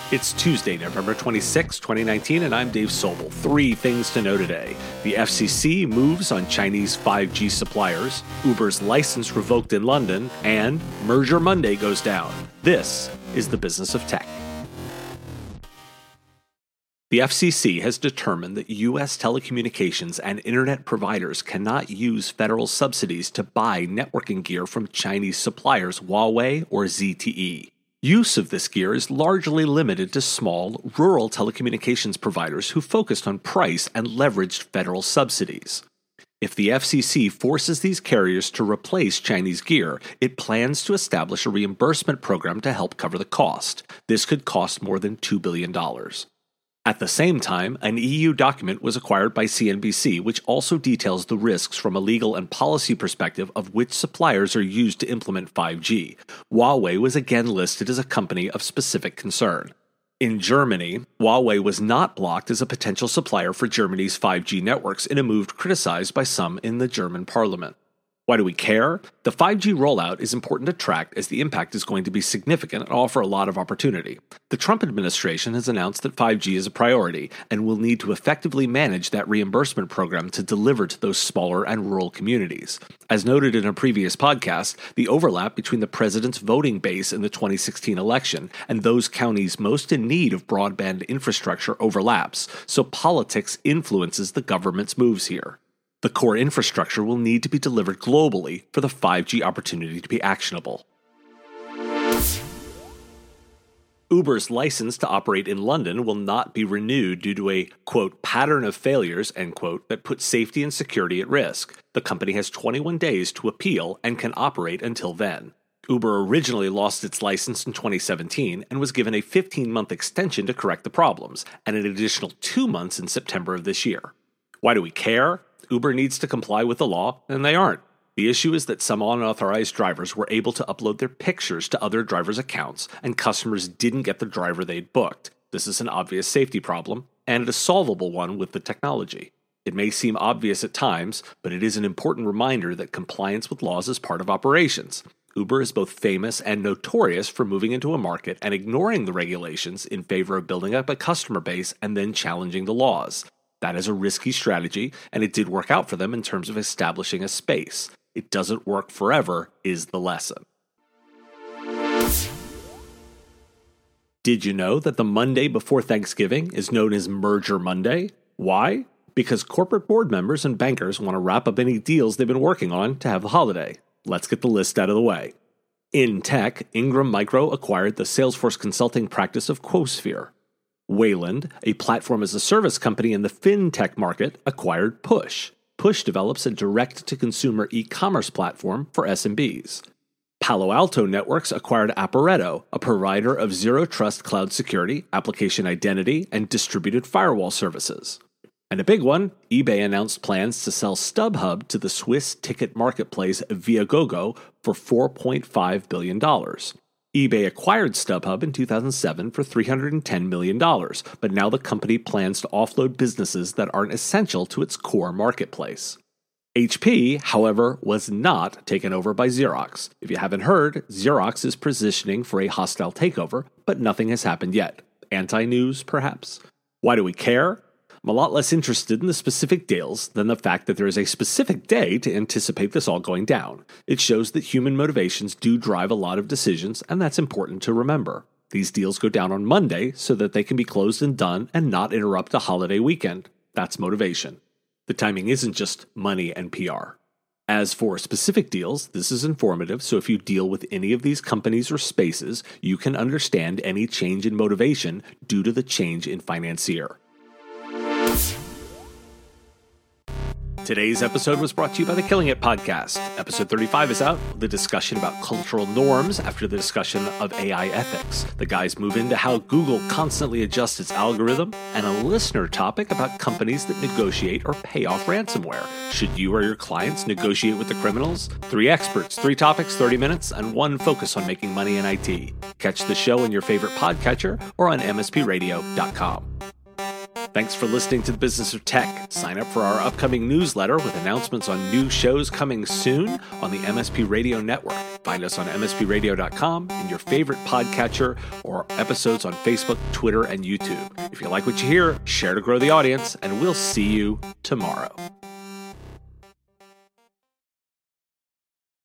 It's Tuesday, November 26, 2019, and I'm Dave Sobel. 3 things to know today. The FCC moves on Chinese 5G suppliers, Uber's license revoked in London, and Merger Monday goes down. This is the business of tech. The FCC has determined that U.S. telecommunications and internet providers cannot use federal subsidies to buy networking gear from Chinese suppliers Huawei or ZTE. Use of this gear is largely limited to small, rural telecommunications providers who focused on price and leveraged federal subsidies. If the FCC forces these carriers to replace Chinese gear, it plans to establish a reimbursement program to help cover the cost. This could cost more than $2 billion. At the same time, an EU document was acquired by CNBC, which also details the risks from a legal and policy perspective of which suppliers are used to implement 5G. Huawei was again listed as a company of specific concern. In Germany, Huawei was not blocked as a potential supplier for Germany's 5G networks in a move criticized by some in the German parliament. Why do we care? The 5G rollout is important to track as the impact is going to be significant and offer a lot of opportunity. The Trump administration has announced that 5G is a priority and will need to effectively manage that reimbursement program to deliver to those smaller and rural communities. As noted in a previous podcast, the overlap between the president's voting base in the 2016 election and those counties most in need of broadband infrastructure overlaps, so politics influences the government's moves here. The core infrastructure will need to be delivered globally for the 5G opportunity to be actionable. Uber's license to operate in London will not be renewed due to a, quote, pattern of failures, end quote, that puts safety and security at risk. The company has 21 days to appeal and can operate until then. Uber originally lost its license in 2017 and was given a 15-month extension to correct the problems, and an additional 2 months in September of this year. Why do we care? Uber needs to comply with the law, and they aren't. The issue is that some unauthorized drivers were able to upload their pictures to other drivers' accounts, and customers didn't get the driver they'd booked. This is an obvious safety problem, and a solvable one with the technology. It may seem obvious at times, but it is an important reminder that compliance with laws is part of operations. Uber is both famous and notorious for moving into a market and ignoring the regulations in favor of building up a customer base and then challenging the laws. That is a risky strategy, and it did work out for them in terms of establishing a space. It doesn't work forever, is the lesson. Did you know that the Monday before Thanksgiving is known as Merger Monday? Why? Because corporate board members and bankers want to wrap up any deals they've been working on to have the holiday. Let's get the list out of the way. In tech, Ingram Micro acquired the Salesforce consulting practice of Quosphere. Wayland, a platform-as-a-service company in the fintech market, acquired Push. Push develops a direct-to-consumer e-commerce platform for SMBs. Palo Alto Networks acquired Aporeto, a provider of zero-trust cloud security, application identity, and distributed firewall services. And a big one, eBay announced plans to sell StubHub to the Swiss ticket marketplace Viagogo for $4.5 billion. eBay acquired StubHub in 2007 for $310 million, but now the company plans to offload businesses that aren't essential to its core marketplace. HP, however, was not taken over by Xerox. If you haven't heard, Xerox is positioning for a hostile takeover, but nothing has happened yet. Anti-news, perhaps? Why do we care? I'm a lot less interested in the specific deals than the fact that there is a specific day to anticipate this all going down. It shows that human motivations do drive a lot of decisions, and that's important to remember. These deals go down on Monday so that they can be closed and done and not interrupt a holiday weekend. That's motivation. The timing isn't just money and PR. As for specific deals, this is informative, so if you deal with any of these companies or spaces, you can understand any change in motivation due to the change in financier. Today's episode was brought to you by the Killing It podcast. Episode 35 is out, the discussion about cultural norms after the discussion of AI ethics. The guys move into how Google constantly adjusts its algorithm, and a listener topic about companies that negotiate or pay off ransomware. Should you or your clients negotiate with the criminals? 3 experts, 3 topics, 30 minutes, and 1 focus on making money in IT. Catch the show in your favorite podcatcher or on mspradio.com. Thanks for listening to The Business of Tech. Sign up for our upcoming newsletter with announcements on new shows coming soon on the MSP Radio Network. Find us on mspradio.com, in your favorite podcatcher, or episodes on Facebook, Twitter, and YouTube. If you like what you hear, share to grow the audience, and we'll see you tomorrow.